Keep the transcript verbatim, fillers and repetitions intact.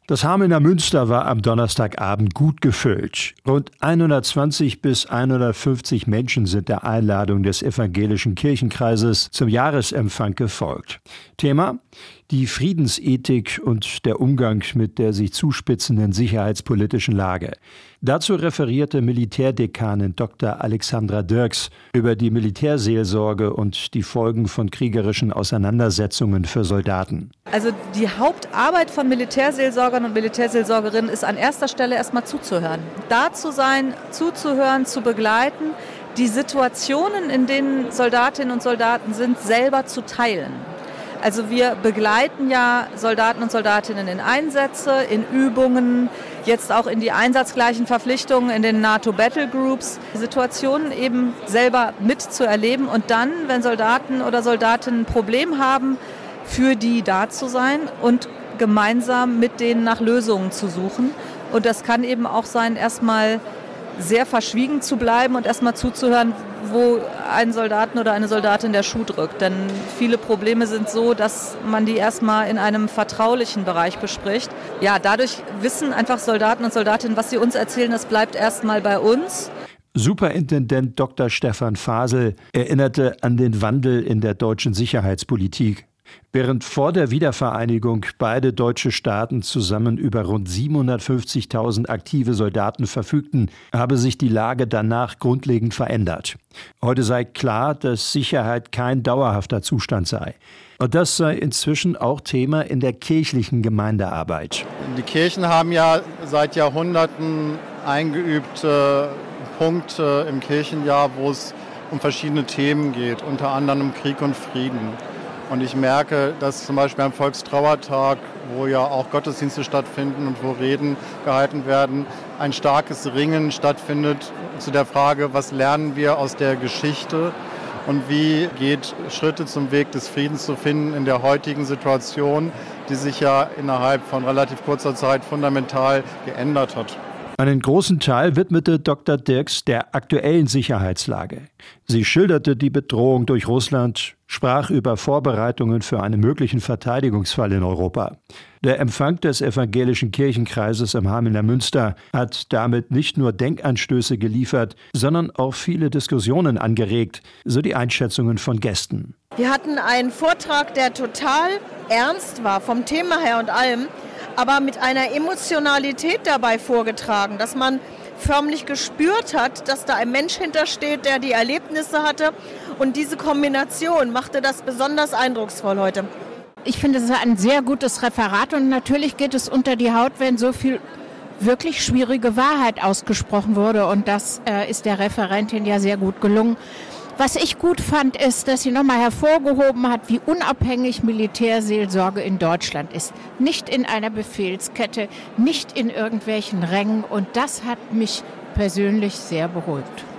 Das Hamelner Münster war am Donnerstagabend gut gefüllt. Rund hundertzwanzig bis hundertfünfzig Menschen sind der Einladung des Evangelischen Kirchenkreises zum Jahresempfang gefolgt. Thema: die Friedensethik und der Umgang mit der sich zuspitzenden sicherheitspolitischen Lage. Dazu referierte Militärdekanin Doktor Alexandra Dirks über die Militärseelsorge und die Folgen von kriegerischen Auseinandersetzungen für Soldaten. Also die Hauptarbeit von Militärseelsorgern und Militärseelsorgerinnen ist an erster Stelle erstmal zuzuhören. Da zu sein, zuzuhören, zu begleiten, die Situationen, in denen Soldatinnen und Soldaten sind, selber zu teilen. Also wir begleiten ja Soldaten und Soldatinnen in Einsätze, in Übungen, jetzt auch in die einsatzgleichen Verpflichtungen in den NATO-Battlegroups, Situationen eben selber mitzuerleben und dann, wenn Soldaten oder Soldatinnen ein Problem haben, für die da zu sein und gemeinsam mit denen nach Lösungen zu suchen. Und das kann eben auch sein, erstmal sehr verschwiegen zu bleiben und erstmal zuzuhören, wo ein Soldaten oder eine Soldatin der Schuh drückt. Denn viele Probleme sind so, dass man die erstmal in einem vertraulichen Bereich bespricht. Ja, dadurch wissen einfach Soldaten und Soldatinnen, was sie uns erzählen, das bleibt erstmal bei uns. Superintendent Doktor Stefan Fasel erinnerte an den Wandel in der deutschen Sicherheitspolitik. Während vor der Wiedervereinigung beide deutsche Staaten zusammen über rund siebenhundertfünfzigtausend aktive Soldaten verfügten, habe sich die Lage danach grundlegend verändert. Heute sei klar, dass Sicherheit kein dauerhafter Zustand sei. Und das sei inzwischen auch Thema in der kirchlichen Gemeindearbeit. Die Kirchen haben ja seit Jahrhunderten eingeübte Punkte im Kirchenjahr, wo es um verschiedene Themen geht, unter anderem um Krieg und Frieden. Und ich merke, dass zum Beispiel am Volkstrauertag, wo ja auch Gottesdienste stattfinden und wo Reden gehalten werden, ein starkes Ringen stattfindet zu der Frage, was lernen wir aus der Geschichte und wie geht Schritte zum Weg des Friedens zu finden in der heutigen Situation, die sich ja innerhalb von relativ kurzer Zeit fundamental geändert hat. Einen großen Teil widmete Doktor Dirks der aktuellen Sicherheitslage. Sie schilderte die Bedrohung durch Russland, sprach über Vorbereitungen für einen möglichen Verteidigungsfall in Europa. Der Empfang des Evangelischen Kirchenkreises im Hamelner Münster hat damit nicht nur Denkanstöße geliefert, sondern auch viele Diskussionen angeregt, so die Einschätzungen von Gästen. Wir hatten einen Vortrag, der total ernst war, vom Thema her und allem, aber mit einer Emotionalität dabei vorgetragen, dass man förmlich gespürt hat, dass da ein Mensch hintersteht, der die Erlebnisse hatte. Und diese Kombination machte das besonders eindrucksvoll heute. Ich finde, es ist ein sehr gutes Referat und natürlich geht es unter die Haut, wenn so viel wirklich schwierige Wahrheit ausgesprochen wurde. Und das äh, ist der Referentin ja sehr gut gelungen. Was ich gut fand, ist, dass sie nochmal hervorgehoben hat, wie unabhängig Militärseelsorge in Deutschland ist. Nicht in einer Befehlskette, nicht in irgendwelchen Rängen. Und das hat mich persönlich sehr beruhigt.